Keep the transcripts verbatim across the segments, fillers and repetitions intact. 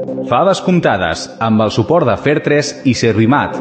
Faves comptades, amb el suport de Fertres i Servimat.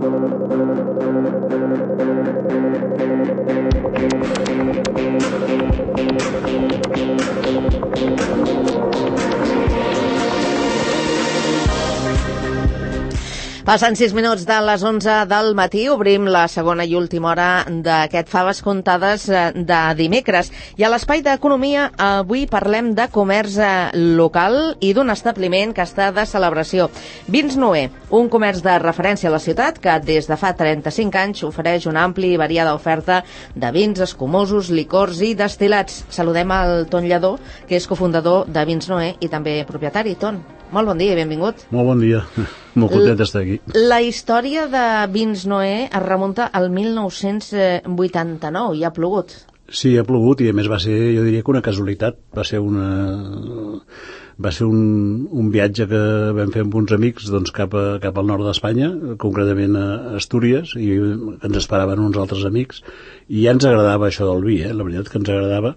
Passen sis minuts de les onze del matí, obrim la segona i última hora d'aquest Faves comptades de dimecres. I a l'espai d'economia avui parlem de comerç local i d'un establiment que està de celebració. Vins Noé, un comerç de referència a la ciutat que des de fa trenta-cinc anys ofereix una àmplia i variada oferta de vins, escumosos, licors i destil·lats. Saludem al Ton Lledó, que és cofundador de Vins Noé i també propietari. Ton, molt bon dia i benvingut. Molt bon dia, molt content d'estar aquí. La història de Vins Noé es remunta al mil nou-cents vuitanta-nou, i ha plogut. Sí, ha plogut i a més va ser, jo diria que una casualitat, va ser una... va ser un, un viatge que vam fer amb uns amics doncs, cap, a, cap al nord d'Espanya, concretament a Astúries, i ens esperaven uns altres amics, i ja ens agradava això del vi, eh? La veritat que ens agradava,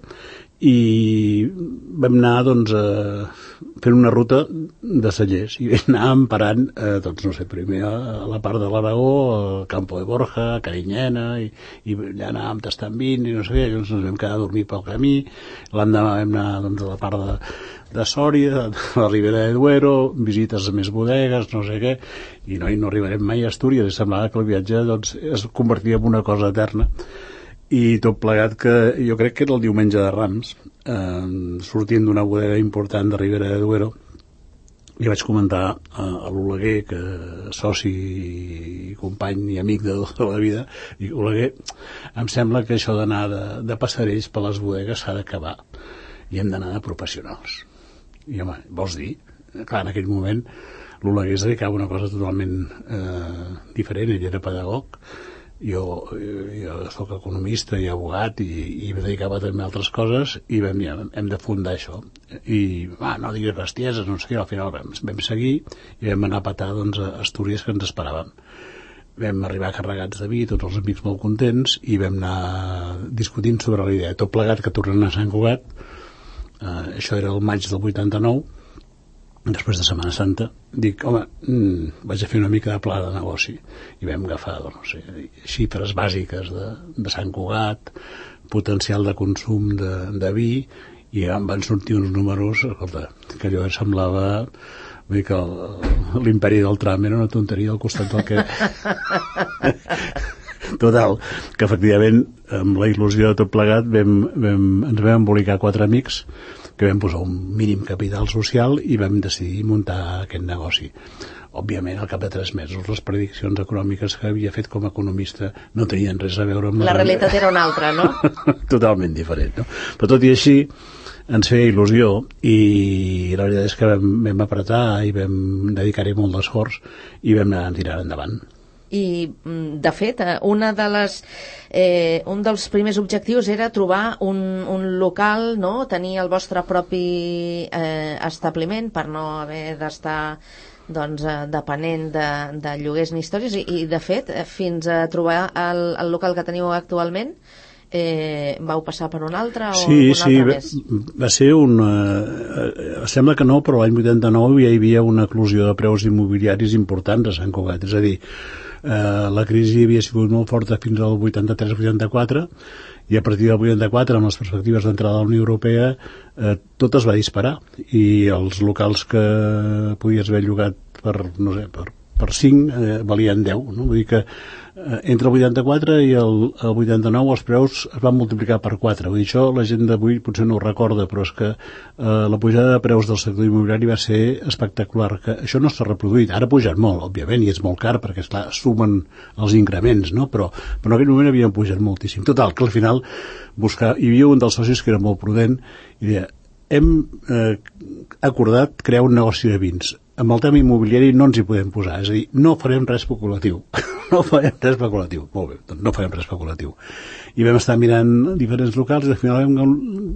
i vam anar doncs, a, fent una ruta de cellers i anàvem parant eh, doncs, no sé, primer a la part de l'Aragó, al Campo de Borja, a Carinyena, i, i allà anàvem tastant vins i no sé què, llavors ens vam quedar a dormir pel camí. L'endemà vam anar doncs, a la part de, de Sòria, a la Ribera de Duero, visites a més bodegues, no sé què, i no, i no arribarem mai a Astúries, i semblava que el viatge doncs, es convertia en una cosa eterna. I tot plegat que jo crec que era el diumenge de Rams, eh, sortint d'una bodega important de Ribera de Duero, li vaig comentar a, a l'Oleguer, que soci i company i amic de tota la vida, i Oleguer, em sembla que això d'anar de, de passerells per les bodegues s'ha d'acabar i hem d'anar de professionals. I home, vols dir? Clar, en aquell moment l'Oleguer es dedicava a una cosa totalment eh, diferent, ell era pedagog. Jo, jo soc economista i abogat i, i em dedicava també a altres coses i vam dir, hem de fundar això i va, no diguis bestieses, no sé què, al final vam, vam seguir i vam anar a petar doncs, a Astúries, que ens esperàvem. Vam arribar carregats de vi, tots els amics molt contents, i vam anar discutint sobre la idea, tot plegat que tornem a Sant Cugat, eh, això era el maig del vuitanta-nou, després de Setmana Santa, dic, home, mm, vaig a fer una mica de pla de negoci, i vam agafar, doncs, no sé, xifres bàsiques de, de Sant Cugat, potencial de consum de, de vi, i em van sortir uns números, escolta, que allò semblava, vull dir que l'imperi del tram era una tonteria al costat del que... Total, que efectivament, amb la il·lusió de tot plegat, vam, vam, ens vam embolicar quatre amics, que vam posar un mínim capital social i vam decidir muntar aquest negoci. Òbviament, al cap de tres mesos, les prediccions econòmiques que havia fet com a economista no tenien res a veure amb... La, la realitat era una altra, no? Totalment diferent, no? Però tot i així, ens feia il·lusió i la veritat és que vam, vam apretar i vam dedicar-hi molt d'esforç i vam anar tirant endavant. I, de fet, una de les, eh, un dels primers objectius era trobar un, un local, no? Tenir el vostre propi eh, establiment per no haver d'estar doncs, eh, depenent de, de lloguers ni històries, i, i de fet, fins a trobar el, el local que teniu actualment, eh, vau passar per un altre o sí, un altre sí, més? Sí, va, va ser un... Eh, sembla que no, però l'any vuitanta-nou ja hi havia una eclosió de preus immobiliaris importants a Sant Cugat, és a dir, Uh, la crisi havia sigut molt forta fins al vuitanta-tres vuitanta-quatre i a partir del vuitanta-quatre, amb les perspectives d'entrada a la Unió Europea, uh, tot es va disparar i els locals que podies haver llogat per, no sé, per, per cinc eh, valien deu, no? Vull dir que eh, entre el vuitanta-quatre i el, el vuitanta-nou els preus es van multiplicar per quatre. Vull dir, això la gent d'avui potser no ho recorda, però és que eh, la pujada de preus del sector immobiliari va ser espectacular, que això no s'ha reproduït. Ara ha pujat molt, òbviament, i és molt car perquè, esclar, sumen els increments, no? Però, però en aquell moment havien pujat moltíssim. Total, que al final buscar, hi havia un dels socis que era molt prudent i deia, hem eh, acordat crear un negoci de vins. Amb el tema immobiliari no ens hi podem posar, és a dir, no farem res especulatiu. no farem res especulatiu. Molt bé, doncs no farem res especulatiu. I vam estar mirant diferents locals i al final vam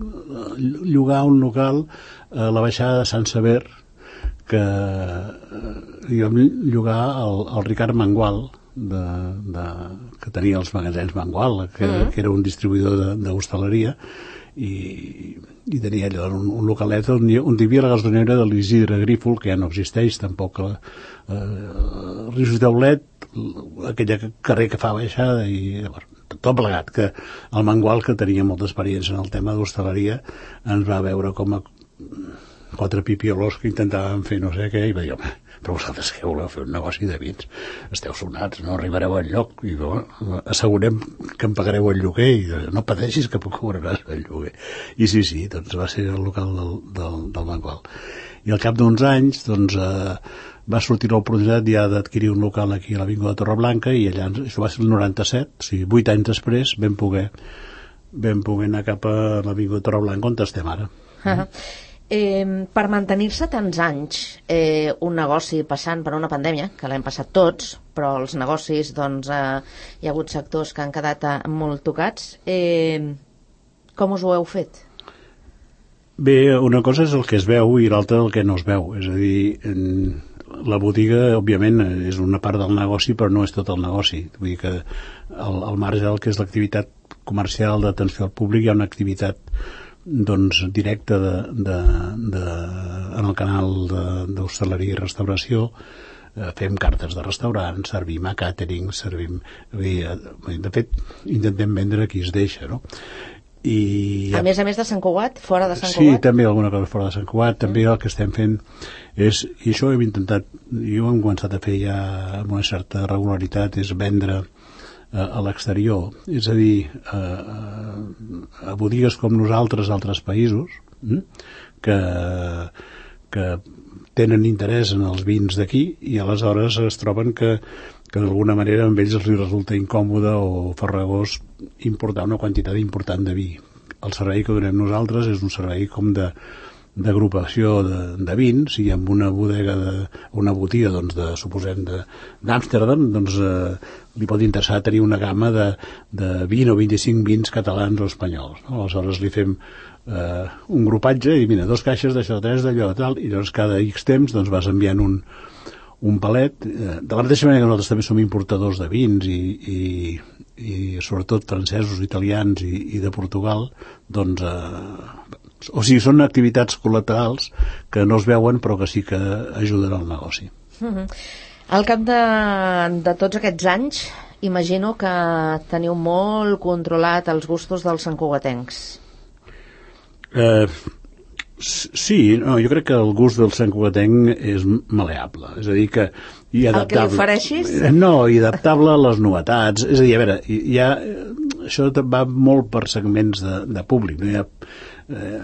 llogar un local a la baixada de Sant Sever que eh, vam llogar al, al Ricard Mangual, de, de, que tenia els magatzems Mangual, que, mm. que era un distribuïdor d'hostaleria, i, i tenia allò un, un localet on, on hi havia la gasolinera de l'Isidre Grífol, que ja no existeix tampoc, la, eh, Rius d'Aulet, aquella carrer que fa baixada, i llavors, tot plegat, que el Mangual, que tenia molta experiència en el tema d'hostaleria, ens va veure com a quatre pipiolos que intentàvem fer no sé què, i va dir, home, però vosaltres què voleu fer un negoci de vins? Esteu sonats, no arribareu enlloc, i bueno, assegurem que em pagareu el lloguer, i no pateixis que cobraràs el lloguer. I sí, sí, doncs va ser el local del, del, del Mangual. I al cap d'uns anys, doncs, eh, va sortir l'oportunitat ja d'adquirir un local aquí a l'Avinguda de Torreblanca, i allà, això va ser el noranta-set, o sigui, vuit anys després vam poder, vam poder anar cap a l'Avinguda de Torreblanca, on estem ara. Uh-huh. Eh, per mantenir-se tants anys, eh, un negoci passant per una pandèmia, que l'hem passat tots, però els negocis, doncs, eh, hi ha hagut sectors que han quedat eh, molt tocats, eh, com us ho heu fet? Bé, una cosa és el que es veu i l'altra el que no es veu, és a dir, la botiga, òbviament, és una part del negoci, però no és tot el negoci. Vull dir que al, al marge del que és l'activitat comercial d'atenció al públic, hi ha una activitat doncs, directa de, de, de, en el canal d'hostaleria i restauració. Eh, fem cartes de restaurant, servim a càtering, servim... De fet, intentem vendre a qui es deixa, no? I a més a més de Sant Cugat, fora de Sant sí, Cugat? Sí, també alguna cosa fora de Sant Cugat. Mm. També el que estem fent és, i això hem intentat, jo ho hem començat a fer ja amb una certa regularitat, és vendre eh, a l'exterior, és a dir, eh, a botigues com nosaltres, altres països, hm? que, que tenen interès en els vins d'aquí, i aleshores es troben que que d'alguna manera amb ells els resulta incòmode o farragós importar una quantitat important de vi. El servei que donem nosaltres és un servei com de d'agrupació de, de vins, i amb una bodega, de, una botiga, doncs, de, suposem, d'Amsterdam, doncs eh, li pot interessar tenir una gamma de, de vint o vint-i-cinc vins catalans o espanyols. No? Aleshores li fem eh, un grupatge i mira, dos caixes d'això, tres d'allò, tal, i doncs cada X temps doncs, vas enviant un un palet, de la mateixa manera que nosaltres també som importadors de vins i, i, i sobretot francesos, italians i, i de Portugal, doncs eh, o sigui, són activitats col·laterals que no es veuen però que sí que ajuden al negoci. Uh-huh. Al cap de, de tots aquests anys, imagino que teniu molt controlat els gustos dels santcugatencs. Eh... Sí, no, jo crec que el gust del santcugatenc és maleable, és a dir que i adaptable. El que li ofereixis? No, i adaptable a les novetats, és a dir, a veure, hi ha, això va molt per segments de, de públic, no hi ha eh,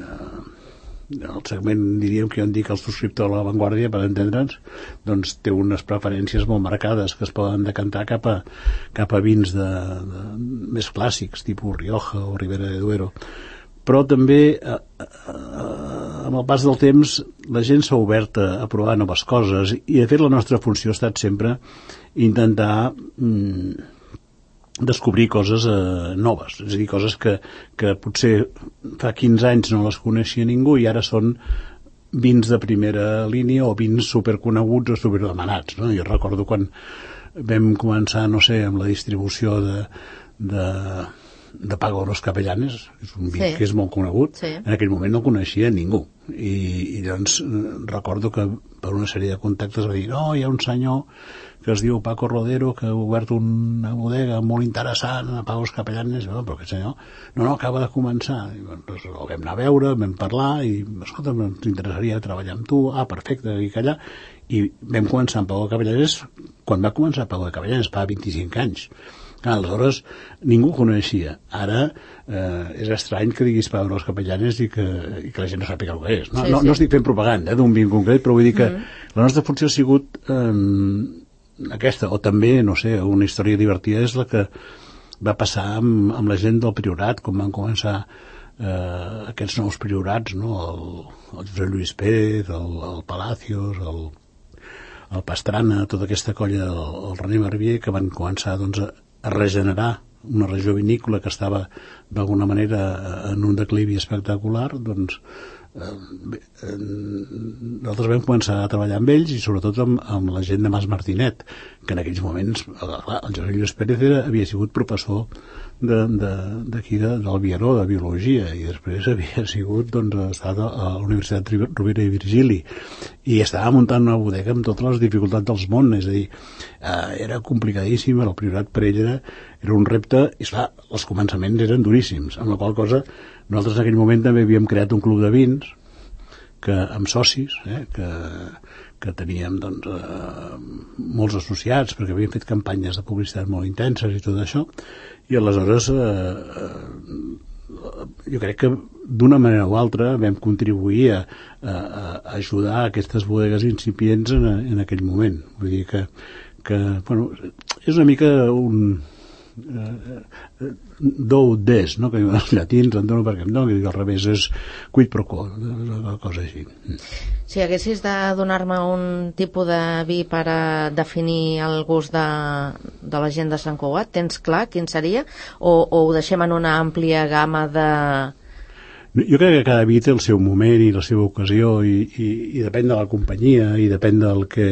el segment, diríem que jo en dic el subscriptor a La Vanguardia, per entendre'ns, doncs té unes preferències molt marcades que es poden decantar cap a, cap a vins de, de, més clàssics, tipus Rioja o Ribera de Duero. Però també eh, eh, amb el pas del temps la gent s'ha obert a, a provar noves coses, i de fet la nostra funció ha estat sempre intentar mm, descobrir coses eh, noves, és a dir, coses que, que potser fa quinze anys no les coneixia ningú i ara són vins de primera línia o vins superconeguts o superdemanats, no? Jo recordo quan vam començar, no sé, amb la distribució de, de de Paco de los Capellanes, és un vi sí. que és molt conegut, sí. En aquell moment no coneixia ningú, i, i doncs recordo que per una sèrie de contactes va dir, no, hi ha un senyor que es diu Paco Rodero que ha obert una bodega molt interessant a Paco de los Capellanes, no, però aquest senyor no, no, acaba de començar, i, doncs, el vam anar a veure, vam parlar i, escolta, ens interessaria treballar amb tu, ah, perfecte, i callar, i vam començar amb Paco de Capellanes quan va començar Paco de Capellanes, fa vint-i-cinc anys. Aleshores ningú coneixia. Ara eh, és estrany que diguis Paco de los Capellanes i que, i que la gent no sàpiga el que és. No, sí, no, sí. no estic fent propaganda eh, d'un vi concret, però vull dir que mm-hmm. la nostra funció ha sigut eh, aquesta, o també, no sé, una història divertida és la que va passar amb, amb la gent del Priorat, com van començar eh, aquests nous priorats, no? el, el Josep Lluís Pérez, el, el Palacios, el, el Pastrana, tota aquesta colla del el René Barbier, que van començar doncs, a a regenerar una regió vinícola que estava d'alguna manera en un declivi espectacular, doncs bé, eh, nosaltres vam començar a treballar amb ells i sobretot amb, amb la gent de Mas Martinet, que en aquells moments, clar, el José Lluís Pérez era, havia sigut professor d'aquí de, de, del Viaró, de Biologia, i després havia sigut, doncs, estat a, a la Universitat Rovira i Virgili, i estava muntant una bodega amb totes les dificultats dels món, és a dir, eh, era complicadíssim, el Priorat per ell era, era un repte, i esclar, els començaments eren duríssims, amb la qual cosa nosaltres en aquell moment també havíem creat un club de vins que, amb socis, eh, que, que teníem doncs, eh, molts associats perquè havíem fet campanyes de publicitat molt intenses i tot això, i aleshores eh, eh, jo crec que d'una manera o altra vam contribuir a, a, a ajudar aquestes bodegues incipients en, en aquell moment. Vull dir que, que bueno, és una mica un Uh, do des, no? Que els llatins em dono perquè em dono, que al revés és quid pro quo, una cosa així. Si haguessis de donar-me un tipus de vi per a definir el gust de, de la gent de Sant Cugat, tens clar quin seria? O, o ho deixem en una àmplia gamma de... Jo crec que cada vi té el seu moment i la seva ocasió i, i, i depèn de la companyia i depèn del que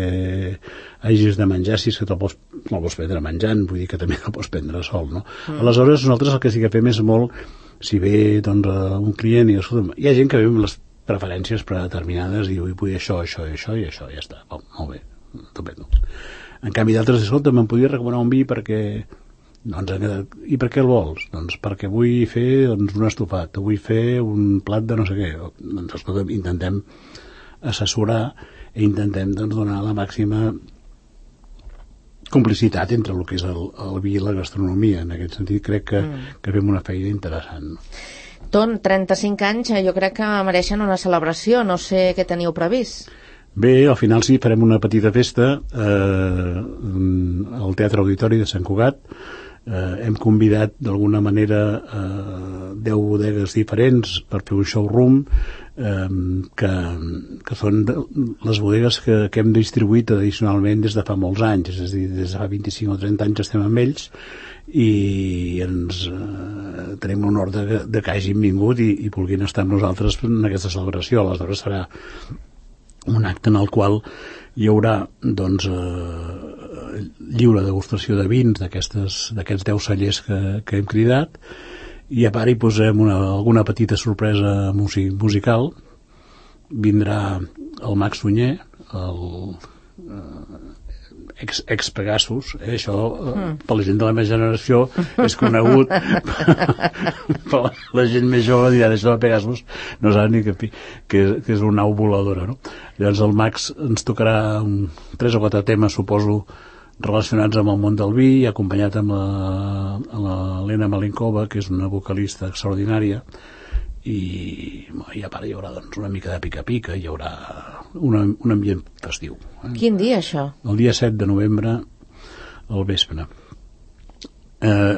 hagis de menjar, si és que te'l pots, no el pots prendre menjant, vull dir que també el pots prendre sol, no? Mm. Aleshores, nosaltres el que sí que fem és molt, si ve doncs, un client i escolta, hi ha gent que ve amb les preferències predeterminades i vull això, això i això i això, i ja està. Oh, molt bé, estupendo. En canvi d'altres, escolta, me'n podria recomanar un vi perquè... Doncs, i per què el vols? Doncs perquè vull fer doncs, un estofat, o vull fer un plat de no sé què. Doncs, escolta, intentem assessorar i intentem doncs, donar la màxima complicitat entre el que és el, el vi i la gastronomia. En aquest sentit crec que, mm. que fem una feina interessant. Ton, trenta-cinc anys, jo crec que mereixen una celebració. No sé què teniu previst. Bé, al final sí, farem una petita festa eh, al Teatre Auditori de Sant Cugat. Eh, hem convidat d'alguna manera eh, deu bodegues diferents per fer un showroom eh, que, que són de, les bodegues que, que hem distribuït tradicionalment des de fa molts anys, és a dir, des de fa vint-i-cinc o trenta anys estem amb ells i ens eh, tenim l'honor de, de que hagin vingut i, i vulguin estar amb nosaltres en aquesta celebració. Aleshores serà un acte en el qual hi haurà doncs, eh, lliure degustació de vins d'aquests deu cellers que, que hem cridat i a part hi posem una, alguna petita sorpresa music, musical. Vindrà el Max Sunyer, el eh, ex, ex Pegasus, eh? Això mm. per la gent de la meva generació és conegut per la gent més jove dirà això de Pegasus no sap ni que, que, que és una nau voladora, no? Llavors el Max ens tocarà un, tres o quatre temes, suposo, relacionats amb el món del vi, acompanyat amb l'Helena Malinkova, que és una vocalista extraordinària, i, i a part hi haurà doncs, una mica de pica-pica, hi haurà una, un ambient festiu. Eh? Quin dia, això? El dia set de novembre, al vespre. Eh,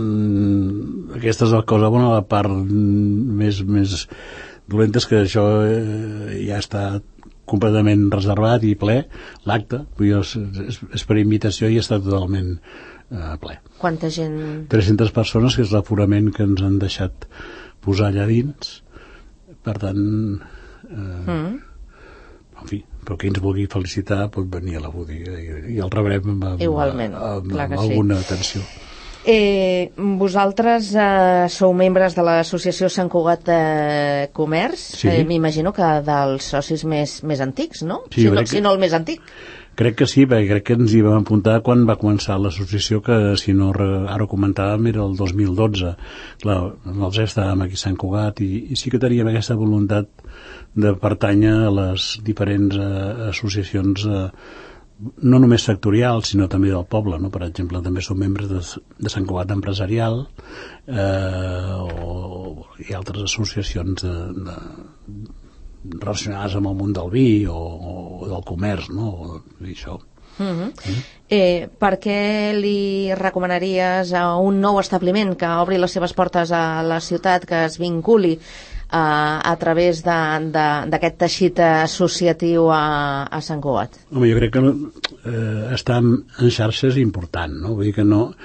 aquesta és la cosa bona, la part més, més dolenta és que això eh, ja està completament reservat i ple, l'acte, és, és, és per invitació i està totalment eh, ple. Quanta gent? tres-centes persones, que és l'aforament que ens han deixat posar allà dins, per tant eh, mm. en fi, però qui ens vulgui felicitar pot venir a la botiga i, i el rebrem amb, amb, igualment, amb, clar que amb alguna sí. atenció. Eh, vosaltres eh, sou membres de l'Associació Sant Cugat de Comerç, sí. eh, m'imagino que dels socis més, més antics, no? Sí, si, no que... si no el més antic. Crec que sí, perquè crec que ens hi vam apuntar quan va començar l'associació, que si no ara ho comentàvem era el dos mil dotze. Clar, nosaltres estàvem aquí a Sant Cugat i, i sí que teníem aquesta voluntat de pertànyer a les diferents eh, associacions eh, no només sectorials, sinó també del poble, no? Per exemple, també som membres de, de Sant Cugat Empresarial eh, o i altres associacions de, de, relacionades amb el món del vi o, o del comerç, no? O, i això. Uh-huh. Mm. Eh, per què li recomanaries a un nou establiment que obri les seves portes a la ciutat, que es vinculi a, a través d'aquest teixit associatiu a, a Sant Cugat? Home, jo crec que eh, estar en xarxa és important, no? Vull dir que no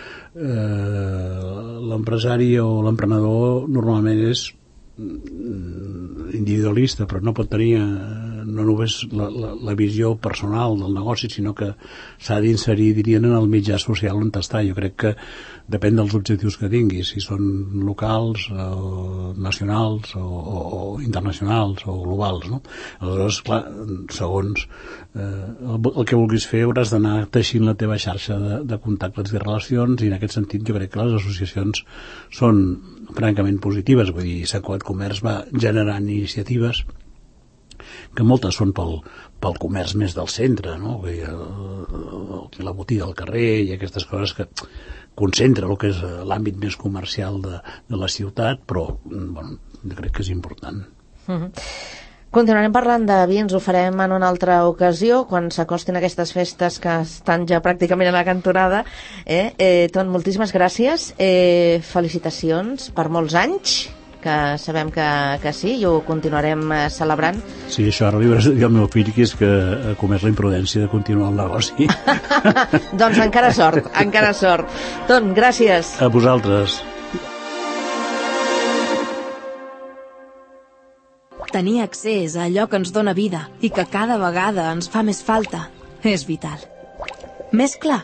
eh, l'empresari o l'emprenedor normalment és individualista, però no pot tenir eh, no només la, la, la visió personal del negoci, sinó que s'ha d'inserir, dirien, en el mitjà social on està. Jo crec que depèn dels objectius que tinguis, si són locals, o nacionals, o, o, o internacionals, o globals, no? Aleshores, clar, segons eh, el, el que vulguis fer, hauràs d'anar teixint la teva xarxa de, de contactes i relacions, i en aquest sentit jo crec que les associacions són francament positives. Vull dir, Sant Cugat Comerç va generant iniciatives que moltes són pel, pel comerç més del centre, no? Vull dir, el, la botiga al carrer i aquestes coses que concentra el que és l'àmbit més comercial de, de la ciutat, però bueno, jo crec que és important. Mm-hmm. Continuarem parlant de vins, ho farem en una altra ocasió, quan s'acostin aquestes festes que estan ja pràcticament a la cantonada. Eh? Eh, Ton, moltíssimes gràcies, eh, felicitacions per molts anys, que sabem que, que sí, i ho continuarem eh, celebrant. Sí, això ara li hauràs de dir al meu fill, que és que ha comès la imprudència de continuar el negoci. Doncs encara sort, encara sort. Ton, gràcies. A vosaltres. Tenir accés a allò que ens dóna vida i que cada vegada ens fa més falta és vital. Més clar?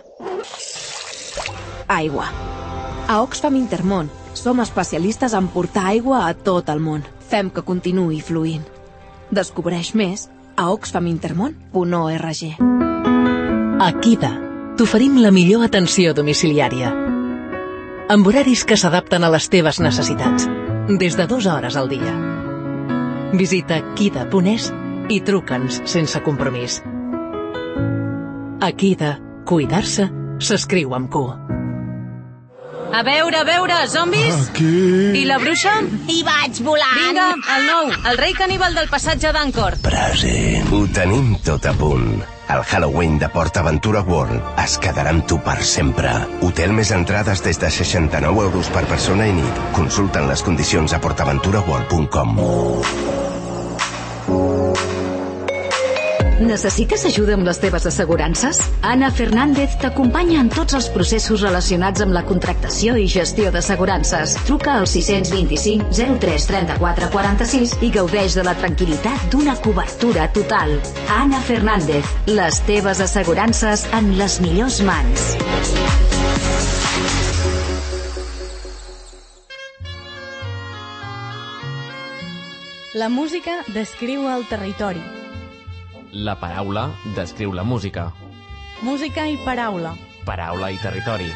Aigua. A Oxfam Intermón som especialistes en portar aigua a tot el món. Fem que continuï fluint. Descobreix més a oxfam intermón punt org. A Kida t'oferim la millor atenció domiciliària, amb horaris que s'adapten a les teves necessitats, des de dues hores al dia. Visita kida punt es i truca'ns sense compromís. A Kida, cuidar-se s'escriu amb Q. A veure, a veure, zombis? Aquí. I la bruixa? Hi vaig volant. Vinga, el nou, el rei caníbal del passatge d'Ancor. Present. Ho tenim tot a punt. El Halloween de PortAventura World es quedarà amb tu per sempre. Hotel més entrades des de seixanta-nou euros per persona i nit. Consulten les condicions a port aventura world punt com. Necessites ajuda amb les teves assegurances? Ana Fernández t'acompanya en tots els processos relacionats amb la contractació i gestió d'assegurances. Truca al sis dos cinc zero tres trenta-quatre quaranta-sis i gaudeix de la tranquil·litat d'una cobertura total. Ana Fernández, les teves assegurances en les millors mans. La música descriu el territori. La paraula descriu la música. Música i paraula. Paraula i territori.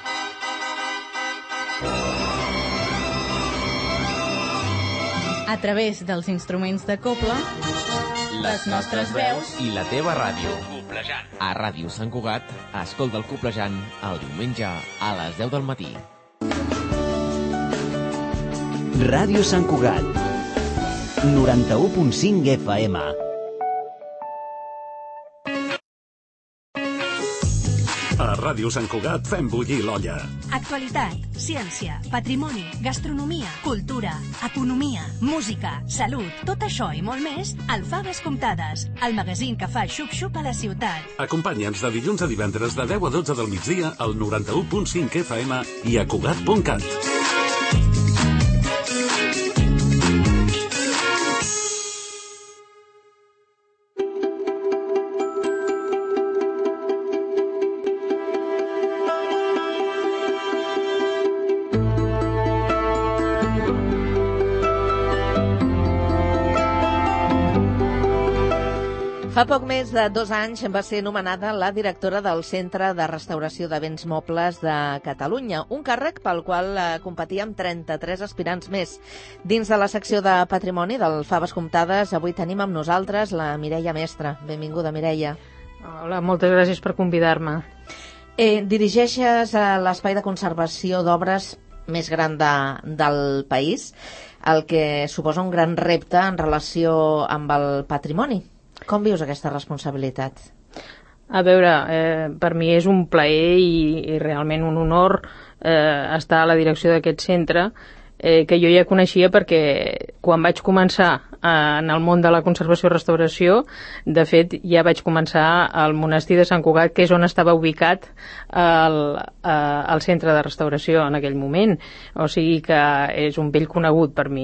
A través dels instruments de cobla, les nostres veus i la teva ràdio. Coplejant. A Ràdio Sant Cugat, escolta el Coplejant el diumenge a les deu del matí. Ràdio Sant Cugat, noranta-u punt cinc F M. A Ràdio Sant Cugat fem bullir l'olla. Actualitat, ciència, patrimoni, gastronomia, cultura, economia, música, salut, tot això i molt més al Faves Comptades, el magazín que fa xup-xup a la ciutat. Acompanya'ns de dilluns a divendres de deu a dotze del migdia al noranta-u punt cinc F M i a cugat punt cat. Fa poc més de dos anys va ser nomenada la directora del Centre de Restauració de Béns Mobles de Catalunya, un càrrec pel qual competia amb trenta-tres aspirants més. Dins de la secció de Patrimoni del Faves Comptades, avui tenim amb nosaltres la Mireia Mestre. Benvinguda, Mireia. Hola, moltes gràcies per convidar-me. Eh, dirigeixes l'espai de conservació d'obres més gran de, del país, el que suposa un gran repte en relació amb el patrimoni. Com vius aquesta responsabilitat? A veure, eh, per mi és un plaer i, i realment un honor eh, estar a la direcció d'aquest centre, eh, que jo ja coneixia perquè quan vaig començar eh, en el món de la conservació i restauració, de fet ja vaig començar al monestir de Sant Cugat, que és on estava ubicat el, eh, el centre de restauració en aquell moment, o sigui que és un vell conegut per mi.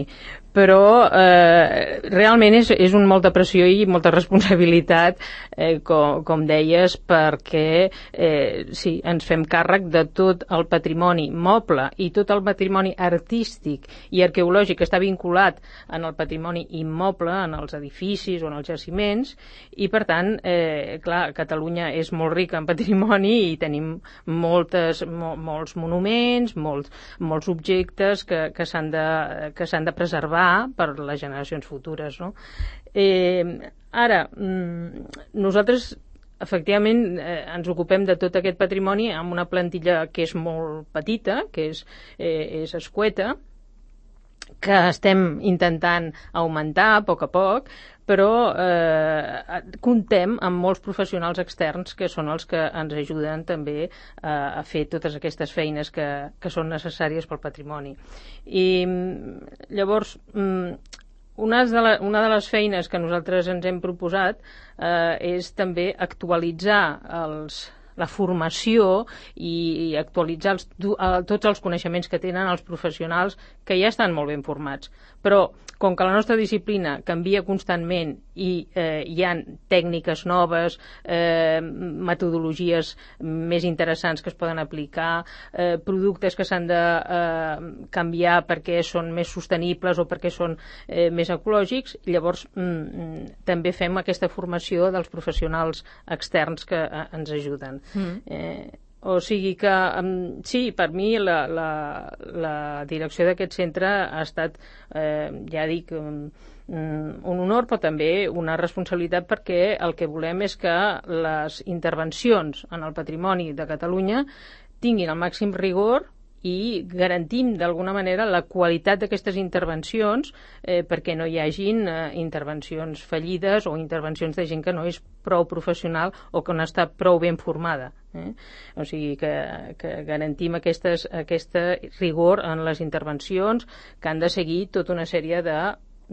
però eh, realment és, és un molta pressió i molta responsabilitat, eh, com, com deies, perquè eh, sí, ens fem càrrec de tot el patrimoni moble i tot el patrimoni artístic i arqueològic que està vinculat en el patrimoni immoble, en els edificis o en els jaciments, i per tant, eh, clar, Catalunya és molt rica en patrimoni i tenim moltes, mo, molts monuments, molts, molts objectes que, que s'han de, que s'han de preservar per les generacions futures, no? Eh, ara, nosaltres efectivament eh, ens ocupem de tot aquest patrimoni amb una plantilla que és molt petita, que és, eh, és escueta, que estem intentant augmentar a poc a poc, però eh, comptem amb molts professionals externs que són els que ens ajuden també eh, a fer totes aquestes feines que, que són necessàries pel patrimoni. I llavors, una de, la, una de les feines que nosaltres ens hem proposat eh, és també actualitzar els la formació i, i actualitzar els, tots els coneixements que tenen els professionals que ja estan molt ben formats. Però, com que la nostra disciplina canvia constantment i eh, hi ha tècniques noves, eh, metodologies més interessants que es poden aplicar, eh, productes que s'han de eh, canviar perquè són més sostenibles o perquè són eh, més ecològics, llavors mm, també fem aquesta formació dels professionals externs que eh, ens ajuden. Mm. Eh, o sigui que, um, sí, per mi la, la, la direcció d'aquest centre ha estat, eh, ja dic, um, un honor, però també una responsabilitat, perquè el que volem és que les intervencions en el patrimoni de Catalunya tinguin el màxim rigor i garantim d'alguna manera la qualitat d'aquestes intervencions, eh, perquè no hi hagin eh, intervencions fallides o intervencions de gent que no és prou professional o que no està prou ben formada. Eh? O sigui que, que garantim aquestes, aquesta rigor en les intervencions, que han de seguir tota una sèrie de,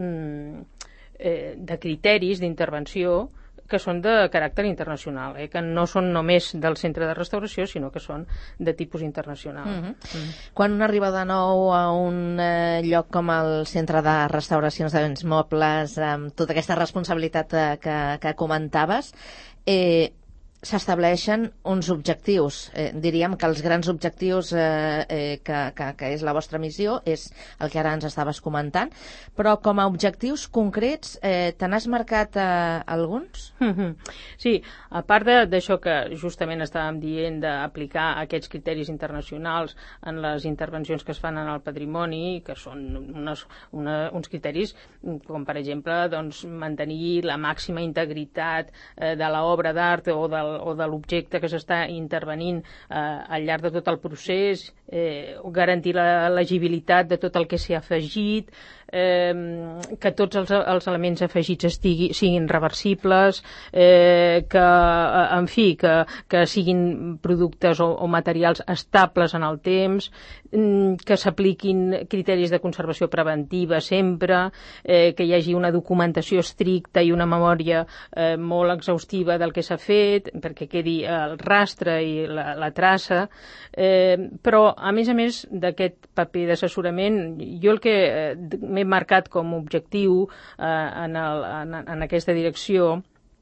mm, eh, de criteris d'intervenció que són de caràcter internacional, eh? Que no són només del centre de restauració, sinó que són de tipus internacional. Mm-hmm. Mm-hmm. Quan un arriba de nou a un eh, lloc com el centre de restauracions de béns mobles, amb tota aquesta responsabilitat eh, que, que comentaves, eh, s'estableixen uns objectius. Eh, diríem que els grans objectius eh, eh, que, que, que és la vostra missió és el que ara ens estaves comentant, però com a objectius concrets eh, te n'has marcat eh, alguns? Mm-hmm. Sí, a part d'això que justament estàvem dient d'aplicar aquests criteris internacionals en les intervencions que es fan en el patrimoni, que són unes, una, uns criteris com per exemple doncs, mantenir la màxima integritat eh, de l'obra d'art o del o de l'objecte que s'està intervenint eh, al llarg de tot el procés, eh, garantir la legibilitat de tot el que s'hi ha afegit, eh, que tots els, els elements afegits estigui, siguin reversibles, eh, que, en fi, que, que siguin productes o, o materials estables en el temps, que s'apliquin criteris de conservació preventiva sempre, eh, que hi hagi una documentació estricta i una memòria eh, molt exhaustiva del que s'ha fet, perquè quedi el rastre i la, la traça, eh, però a més a més d'aquest paper d'assessorament, jo el que eh, m'he marcat com a objectiu eh, en, el, en, en aquesta direcció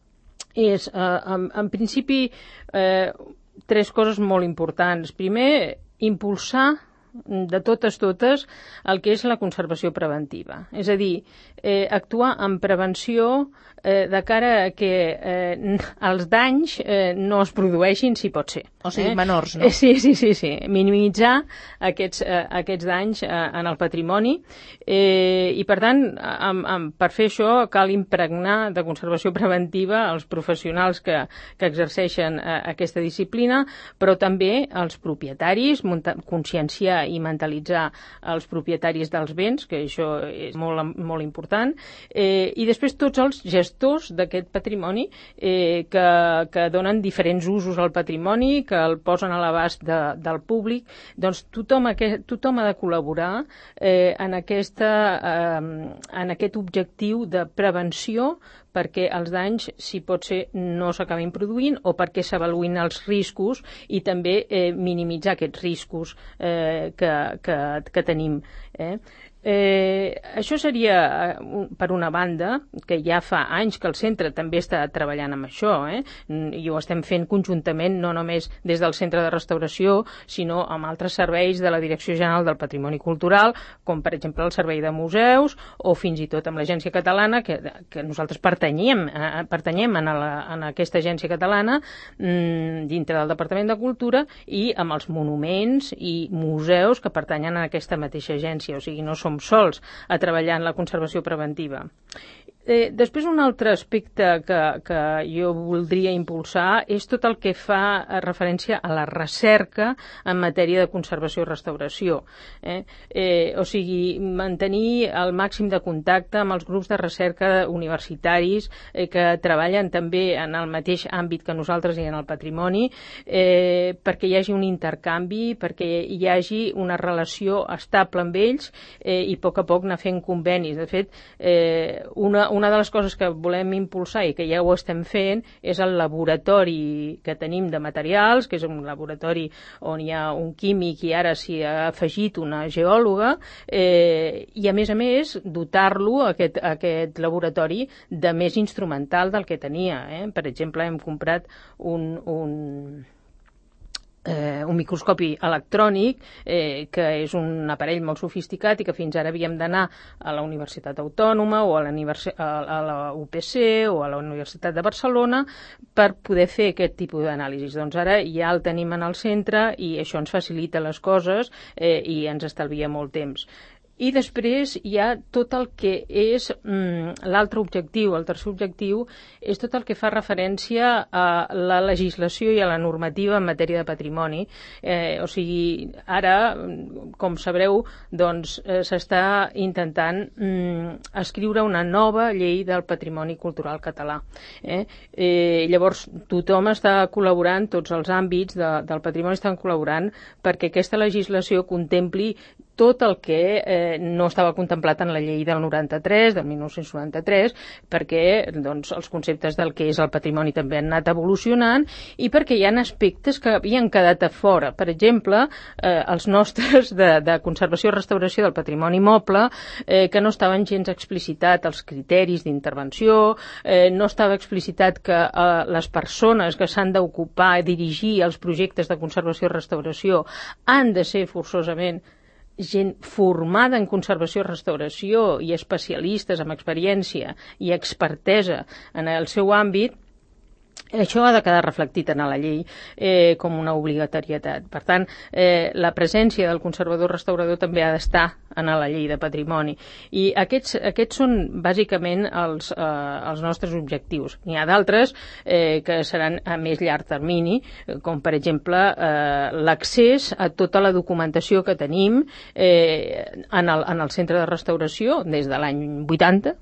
és, eh, en, en principi, eh, tres coses molt importants. Primer, impulsar de totes totes el que és la conservació preventiva, és a dir, eh, actuar en prevenció eh, de cara a que eh, els danys eh, no es produeixin, si pot ser. O sigui, eh? menors, no? Eh, sí, sí, sí, sí. Minimitzar aquests, eh, aquests danys eh, en el patrimoni eh, i, per tant, amb, amb, per fer això cal impregnar de conservació preventiva els professionals que, que exerceixen eh, aquesta disciplina, però també els propietaris, conscienciar i mentalitzar els propietaris dels béns, que això és molt, molt important, eh, i després tots els gestors d'aquest patrimoni eh, que, que donen diferents usos al patrimoni, que el posen a l'abast de, del públic, doncs tothom, aquest, tothom ha de col·laborar eh, en, aquesta, eh, en aquest objectiu de prevenció perquè els danys, si pot ser, no s'acabin produint o perquè s'avaluïn els riscos i també eh, minimitzar aquests riscos eh, que, que, que tenim. Eh? Eh, això seria, per una banda, que ja fa anys que el centre també està treballant amb això, eh? I ho estem fent conjuntament, no només des del centre de restauració, sinó amb altres serveis de la Direcció General del Patrimoni Cultural, com per exemple el Servei de Museus, o fins i tot amb l'Agència Catalana, que, que nosaltres pertanyem, eh, pertanyem en, la, en aquesta agència catalana, mmm, dintre del Departament de Cultura, i amb els monuments i museus que pertanyen a aquesta mateixa agència, o sigui, no som sols a treballar en la conservació preventiva. Eh, després, un altre aspecte que, que jo voldria impulsar és tot el que fa referència a la recerca en matèria de conservació i restauració. Eh? Eh, o sigui, mantenir el màxim de contacte amb els grups de recerca universitaris eh, que treballen també en el mateix àmbit que nosaltres i en el patrimoni, eh, perquè hi hagi un intercanvi, perquè hi hagi una relació estable amb ells eh, i a poc a poc anar fent convenis. De fet, eh, una Una de les coses que volem impulsar i que ja ho estem fent és el laboratori que tenim de materials, que és un laboratori on hi ha un químic i ara s'hi ha afegit una geòloga, eh, i a més a més dotar-lo, aquest, aquest laboratori, de més instrumental del que tenia. Eh? Per exemple, hem comprat un... un Eh, un microscopi electrònic eh, que és un aparell molt sofisticat i que fins ara havíem d'anar a la Universitat Autònoma o a, a, a la U P C o a la Universitat de Barcelona per poder fer aquest tipus d'anàlisis. Doncs ara ja el tenim en el centre i això ens facilita les coses eh, i ens estalvia molt temps. I després hi ha tot el que és mm, l'altre objectiu, el tercer objectiu, és tot el que fa referència a la legislació i a la normativa en matèria de patrimoni. Eh, o sigui, ara, com sabreu, doncs eh, s'està intentant mm, escriure una nova llei del patrimoni cultural català. Eh? Eh, llavors, tothom està col·laborant, tots els àmbits de, del patrimoni estan col·laborant perquè aquesta legislació contempli tot el que eh, no estava contemplat en la llei del noranta-tres, del dinou noranta-tres, perquè doncs, els conceptes del que és el patrimoni també han anat evolucionant i perquè hi ha aspectes que havien quedat a fora. Per exemple, eh, els nostres de, de conservació i restauració del patrimoni moble, eh, que no estaven gens explicitat els criteris d'intervenció, eh, no estava explicitat que eh, les persones que s'han d'ocupar, dirigir els projectes de conservació i restauració han de ser forçosament gent formada en conservació i restauració i especialistes amb experiència i expertesa en el seu àmbit. Això ha de quedar reflectit en la llei eh, com una obligatorietat. Per tant, eh, la presència del conservador-restaurador també ha d'estar en la llei de patrimoni. I aquests, aquests són bàsicament els, eh, els nostres objectius. N'hi ha d'altres eh, que seran a més llarg termini, com per exemple eh, l'accés a tota la documentació que tenim eh, en, el, en el centre de restauració des de l'any vuitanta,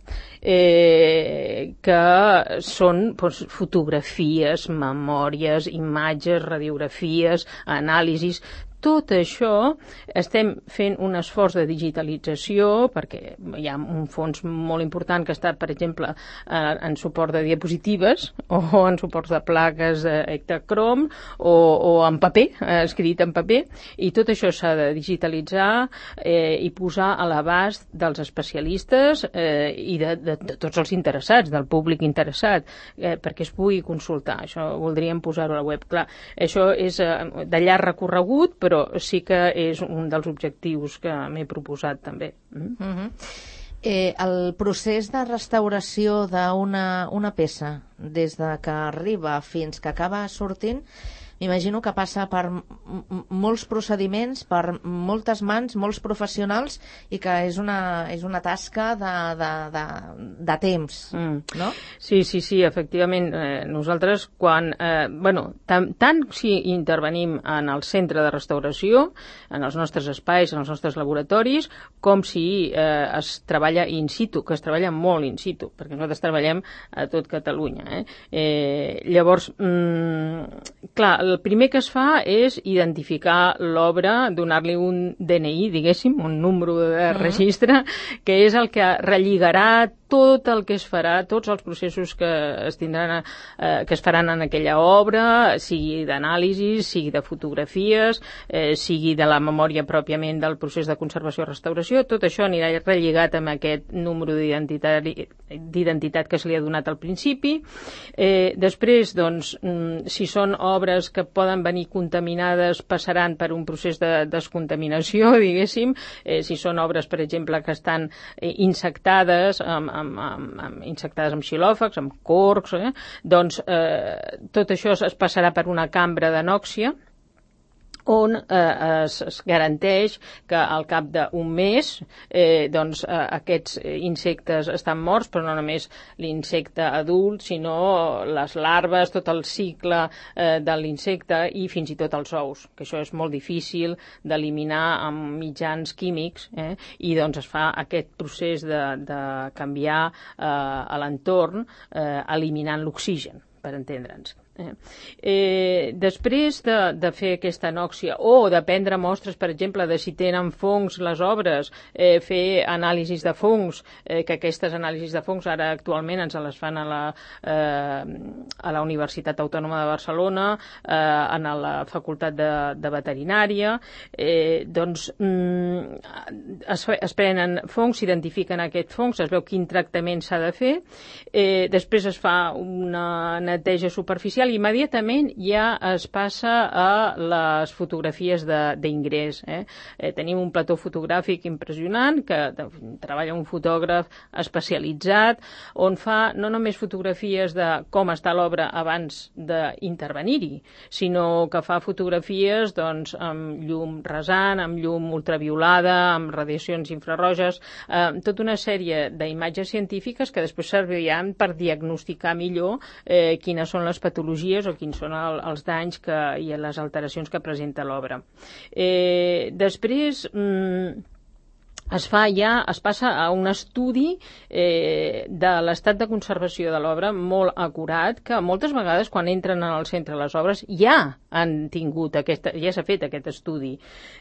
eh, que són doncs, fotografies, memòries, imatges, radiografies, anàlisis. Tot això estem fent un esforç de digitalització perquè hi ha un fons molt important que està, per exemple, en suport de diapositives o en suport de plaques Ektacrom o, o en paper, escrit en paper, i tot això s'ha de digitalitzar eh, i posar a l'abast dels especialistes eh, i de, de, de tots els interessats, del públic interessat, eh, perquè es pugui consultar. Això voldríem posar-ho a la web. Clar, això és eh, de llarg recorregut, però però sí que és un dels objectius que m'he proposat també. Mm? Uh-huh. eh, el procés de restauració d'una una peça des de que arriba fins que acaba sortint, m'imagino que passa per molts procediments, per moltes mans, molts professionals, i que és una, és una tasca de, de, de, de temps, mm. no? Sí, sí, sí, efectivament. Eh, nosaltres, quan... Eh, bueno, tant, tant si intervenim en el centre de restauració, en els nostres espais, en els nostres laboratoris, com si eh, es treballa in situ, que es treballa molt in situ, perquè nosaltres treballem a tot Catalunya. Eh? Eh, llavors, mm, clar, el primer que es fa és identificar l'obra, donar-li un D N I, diguéssim, un número de registre, que és el que relligarà tot el que es farà, tots els processos que es tindran, eh, que es faran en aquella obra, sigui d'anàlisi, sigui de fotografies, eh, sigui de la memòria pròpiament del procés de conservació-restauració, tot això anirà relligat amb aquest número d'identitat que se li ha donat al principi. Eh, després, doncs, si són obres que poden venir contaminades, passaran per un procés de descontaminació, diguéssim. Eh, si són obres, per exemple, que estan eh, insectades, amb, amb, amb, amb, insectades amb xilòfags, amb corcs, eh, doncs eh, tot això es passarà per una cambra d'anòxia, on eh, es, es garanteix que al cap d'un mes eh, doncs, eh, aquests insectes estan morts, però no només l'insecte adult, sinó les larves, tot el cicle eh, de l'insecte i fins i tot els ous, que això és molt difícil d'eliminar amb mitjans químics, eh, i doncs es fa aquest procés de, de canviar eh, a l'entorn eh, eliminant l'oxigen, per entendre'ns. Eh. Eh, després de, de fer aquesta anòxia o de prendre mostres, per exemple, de si tenen fongs les obres, eh, fer anàlisis de fongs, eh, que aquestes anàlisis de fongs ara actualment ens les fan a la, eh, a la Universitat Autònoma de Barcelona, eh, en la Facultat de, de Veterinària, eh, doncs mm, es, es prenen fongs, s'identifiquen aquests fongs, es veu quin tractament s'ha de fer, eh, després es fa una neteja superficial i immediatament ja es passa a les fotografies d'ingrés. Eh? Eh, tenim un plató fotogràfic impressionant que treballa un fotògraf especialitzat on fa no només fotografies de com està l'obra abans d'intervenir-hi, sinó que fa fotografies doncs, amb llum rasant, amb llum ultraviolada, amb radiacions infrarroges, eh, tota una sèrie d'imatges científiques que després serviran per diagnosticar millor eh, quines són les patologies o quins són el, els danys que, i les alteracions que presenta l'obra. Eh, després... Mm, es fa ja, es passa a un estudi eh, de l'estat de conservació de l'obra molt acurat, que moltes vegades quan entren al centre les obres ja han tingut aquesta, ja s'ha fet aquest estudi.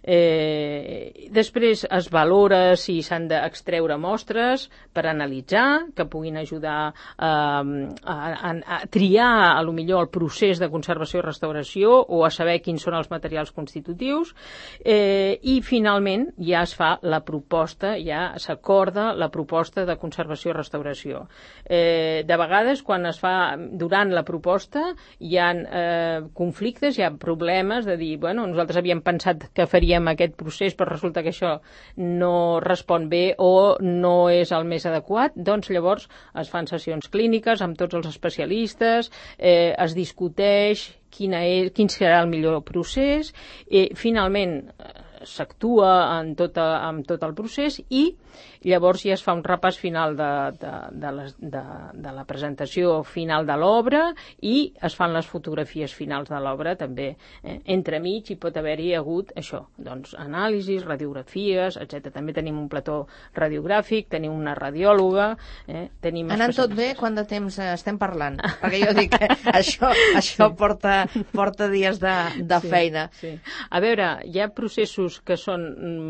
Eh, després es valora si s'han d'extreure mostres per analitzar, que puguin ajudar eh, a, a, a triar a lo millor el procés de conservació i restauració o a saber quins són els materials constitutius, eh, i finalment ja es fa la proposta ja s'acorda la proposta de conservació i restauració. Eh, de vegades, quan es fa durant la proposta, hi ha eh, conflictes, hi ha problemes de dir, bueno, nosaltres havíem pensat que faríem aquest procés, però resulta que això no respon bé o no és el més adequat, doncs llavors es fan sessions clíniques amb tots els especialistes, eh, es discuteix quina és, quin serà el millor procés, i finalment s'actua en, tota, en tot el procés i llavors ja es fa un repàs final de, de, de, les, de, de la presentació final de l'obra i es fan les fotografies finals de l'obra també. Eh? Entremig hi pot haver-hi hagut això, doncs anàlisis, radiografies, etcètera. També tenim un plató radiogràfic, tenim una radiòloga, eh? tenim Anant tot bé, quant de temps estem parlant? Perquè jo dic que això, això sí. porta, porta dies de, de sí, feina. Sí. A veure, hi ha processos que són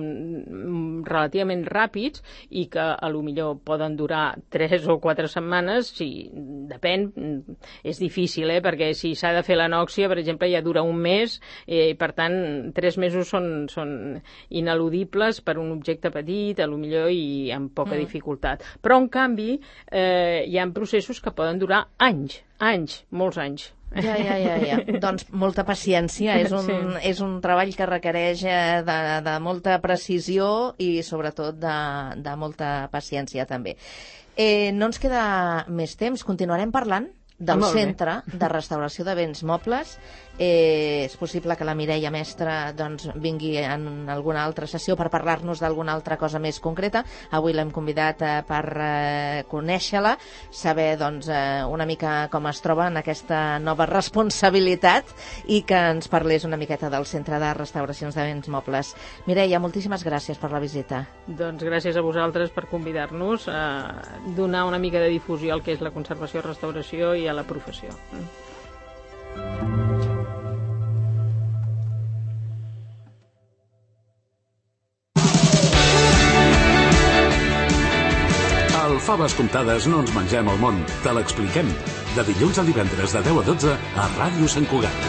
mm, relativament ràpids i que a lo millor poden durar tres o quatre setmanes, si depèn, és difícil, eh? Perquè si s'ha de fer l'anòxia, per exemple, ja dura un mes, eh, i per tant, tres mesos són, són ineludibles per un objecte petit, a lo millor i amb poca mm. dificultat. Però, en canvi, eh, hi ha processos que poden durar anys, anys, molts anys. Ja, ja, ja, ja. Doncs molta paciència, és un, sí. és un treball que requereix de, de molta precisió i sobretot de, de molta paciència també. Eh, no ens queda més temps, continuarem parlant del Molt Centre bé. de Restauració de Béns Mobles. Eh, és possible que la Mireia Mestre doncs, vingui en alguna altra sessió per parlar-nos d'alguna altra cosa més concreta. Avui l'hem convidat eh, per eh, conèixer-la, saber doncs, eh, una mica com es troba en aquesta nova responsabilitat i que ens parlés una miqueta del Centre de Restauracions de Béns Mobles. Mireia, moltíssimes gràcies per la visita. Doncs gràcies a vosaltres per convidar-nos a donar una mica de difusió al que és la conservació i restauració i a la professió. El faves comptades no ens mengem el món, te l'expliquem. De dilluns a divendres de deu a dotze a Ràdio Sant Cugat.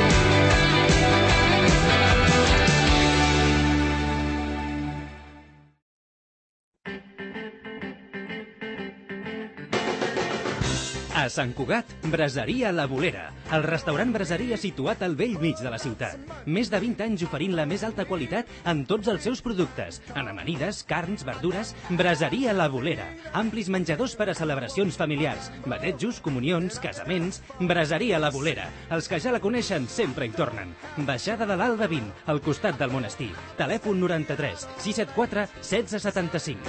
A Sant Cugat, Braseria La Bolera, el restaurant braseria situat al vell mig de la ciutat. Més de vint anys oferint la més alta qualitat en tots els seus productes. En amanides, carns, verdures, Braseria La Bolera. Amplis menjadors per a celebracions familiars, batejos, comunions, casaments. Braseria La Bolera. Els que ja la coneixen sempre hi tornen. Baixada de l'Alba vint, al costat del monestir. Telèfon noranta-tres sis set quatre setze setanta-cinc.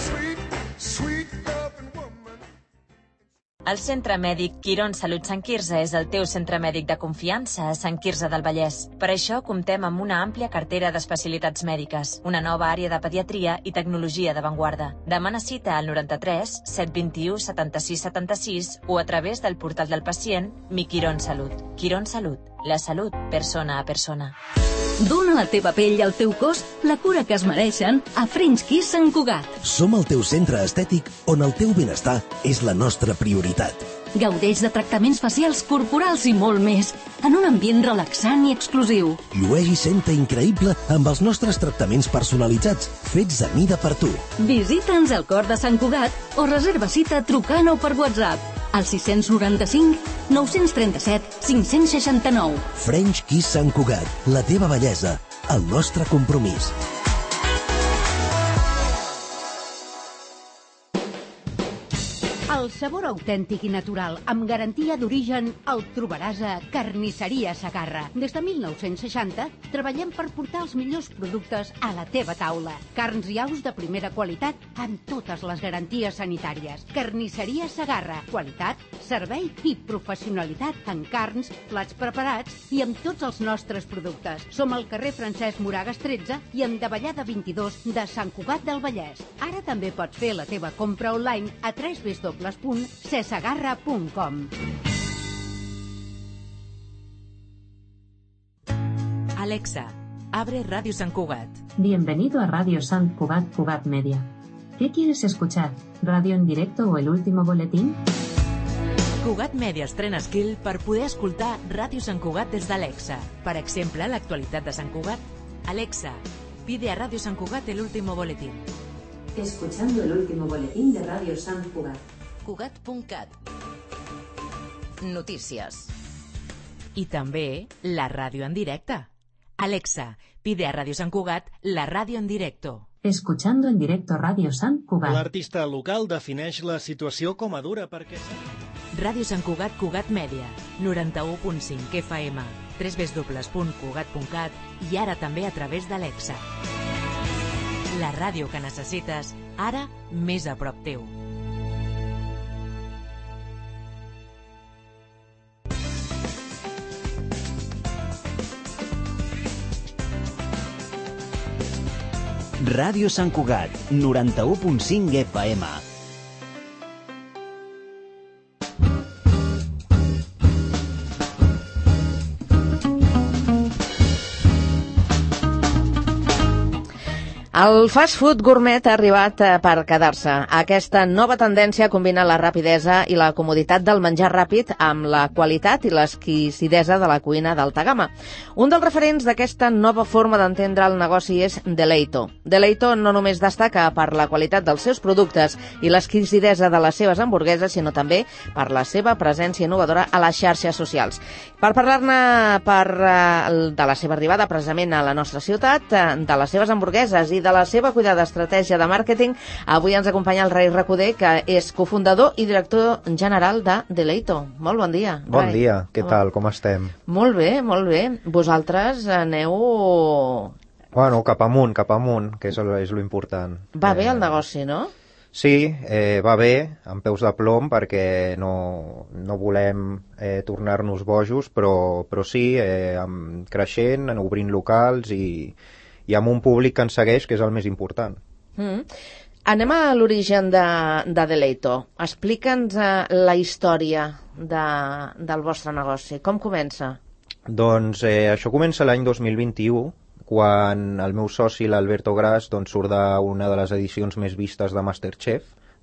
El Centre Mèdic Quirón Salut Sant Quirze és el teu centre mèdic de confiança a Sant Quirze del Vallès. Per això comptem amb una àmplia cartera d'especialitats mèdiques, una nova àrea de pediatria i tecnologia d'avantguarda. Demana cita al noranta-tres set vint-i-u setanta-sis setanta-sis o a través del portal del pacient Mi Quirón Salut. Quirón Salut, la salut persona a persona. Dóna a la teva pell i al teu cos la cura que es mereixen a French Kiss Sant Cugat. Som el teu centre estètic on el teu benestar és la nostra prioritat. Gaudeix de tractaments facials, corporals i molt més, en un ambient relaxant i exclusiu. Llueix i senta increïble amb els nostres tractaments personalitzats, fets a mida per tu. Visita'ns al cor de Sant Cugat o reserva cita trucant o per WhatsApp al sis noranta-cinc nou trenta-set cinc seixanta-nou. French Kiss Sant Cugat, la teva bellesa, el nostre compromís. El sabor autèntic i natural, amb garantia d'origen, el trobaràs a Carnisseria Segarra. Des de mil nou-cents seixanta treballem per portar els millors productes a la teva taula. Carns i aus de primera qualitat amb totes les garanties sanitàries. Carnisseria Segarra. Qualitat, servei i professionalitat en carns, plats preparats i amb tots els nostres productes. Som al carrer Francesc Moragas tretze i en Davallada vint-i-dos de Sant Cugat del Vallès. Ara també pots fer la teva compra online a w w w punt cesegarra punt com. Alexa, abre Radio San Cugat. Bienvenido a Radio San Cugat Cugat Media. ¿Qué quieres escuchar? ¿Radio en directo o el último boletín? Cugat Media estrena skill per poder escoltar Ràdio Sant Cugat des d'Alexa. Per exemple, l'actualitat de Sant Cugat. Alexa, pide a Radio San Cugat el último boletín. Escuchando el último boletín de Radio San Cugat. Cugat punt cat. Notícies. I també la ràdio en directe. Alexa, pide a Radio Sant Cugat la ràdio en directo. Escuchando en directo Radio Sant Cugat. L'artista local defineix la situació com a dura perquè... Ràdio Sant Cugat Cugat Mèdia, noranta-u punt cinc F M, w w w punt cugat punt cat i ara també a través d'Alexa. La ràdio que necessites, ara més a prop teu. Ràdio Sant Cugat, noranta-u punt cinc F M. El fast food gourmet ha arribat per quedar-se. Aquesta nova tendència combina la rapidesa i la comoditat del menjar ràpid amb la qualitat i l'exquisidesa de la cuina d'alta gamma. Un dels referents d'aquesta nova forma d'entendre el negoci és Deleito. Deleito no només destaca per la qualitat dels seus productes i l'exquisidesa de les seves hamburgueses, sinó també per la seva presència innovadora a les xarxes socials. Per parlar-ne per, de la seva arribada precisament a la nostra ciutat, de les seves hamburgueses i de la seva cuidada estratègia de màrqueting, avui ens acompanya el Rai Recoder, que és cofundador i director general de Deleito. Molt bon dia, Rai. Bon dia, què tal, com estem? Molt bé, molt bé. Vosaltres aneu... Bueno, cap amunt, cap amunt, que és, és lo important. Va bé el negoci, no? Sí, eh, va bé, amb peus de plom, perquè no, no volem eh, tornar-nos bojos, però, però sí, eh, amb, creixent, obrint locals i... i amb un públic que ens segueix, que és el més important. Mm. Anem a l'origen de, de Deleito. Explica'ns uh, la història de, del vostre negoci. Com comença? Doncs eh, això comença l'any dos mil vint-i-u, quan el meu soci, l'Alberto Gras, doncs, surt d'una de les edicions més vistes de MasterChef,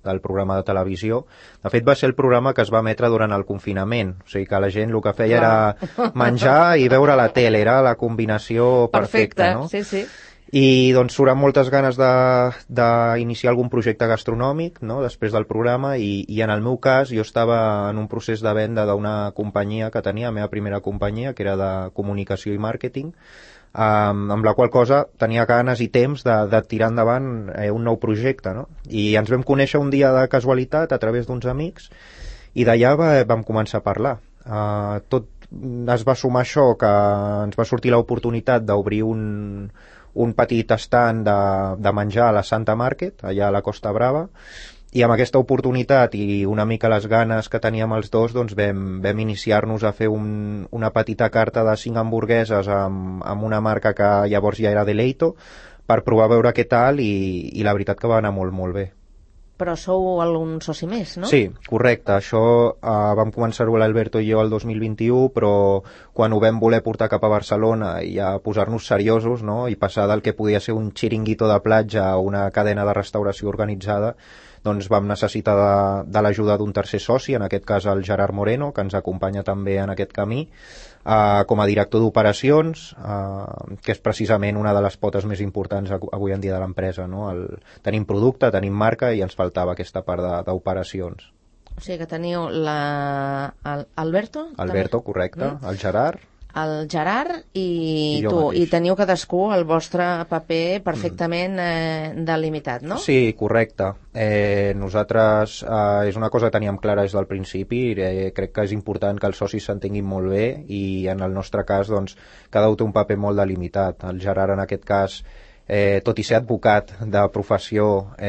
del programa de televisió. De fet, va ser el programa que es va emetre durant el confinament, o sigui que la gent el que feia era menjar i veure la tele, era la combinació perfecta, no? Sí, sí. I doncs suren moltes ganes d'iniciar algun projecte gastronòmic, no?, després del programa, i, i en el meu cas jo estava en un procés de venda d'una companyia que tenia, la meva primera companyia, que era de comunicació i màrqueting, um, amb la qual cosa tenia ganes i temps de, de tirar endavant eh, un nou projecte, no? I ens vam conèixer un dia de casualitat a través d'uns amics i d'allà va, vam començar a parlar. Uh, tot es va sumar això, que ens va sortir l'oportunitat d'obrir un un petit estand de, de menjar a la Santa Market, allà a la Costa Brava, i amb aquesta oportunitat i una mica les ganes que teníem els dos, doncs vam, vam iniciar-nos a fer un, una petita carta de cinc hamburgueses amb, amb una marca que llavors ja era Deleito, per provar a veure què tal, i, i la veritat que va anar molt, molt bé. Però sou algun soci més, no? Sí, correcte. Això uh, vam començar-ho l'Alberto i jo el dos mil vint-i-u, però quan ho vam voler portar cap a Barcelona i a posar-nos seriosos, no?, i passar del que podia ser un xiringuito de platja a una cadena de restauració organitzada, doncs vam necessitar de, de l'ajuda d'un tercer soci, en aquest cas el Gerard Moreno, que ens acompanya també en aquest camí, Uh, com a director d'operacions, uh, que és precisament una de les potes més importants avui en dia de l'empresa, no? El, tenim producte, tenim marca i ens faltava aquesta part d'operacions. O sigui que teniu la... El Alberto? Alberto, també? Correcte. Mm. El Gerard. El Gerard i, I tu, mateix. I teniu cadascú el vostre paper perfectament eh, delimitat, no? Sí, correcte. Eh, nosaltres, eh, és una cosa que teníem clara des del principi, eh, crec que és important que els socis s'entenguin molt bé, i en el nostre cas, doncs, cada un té un paper molt delimitat. El Gerard, en aquest cas, Eh, tot i ser advocat de professió,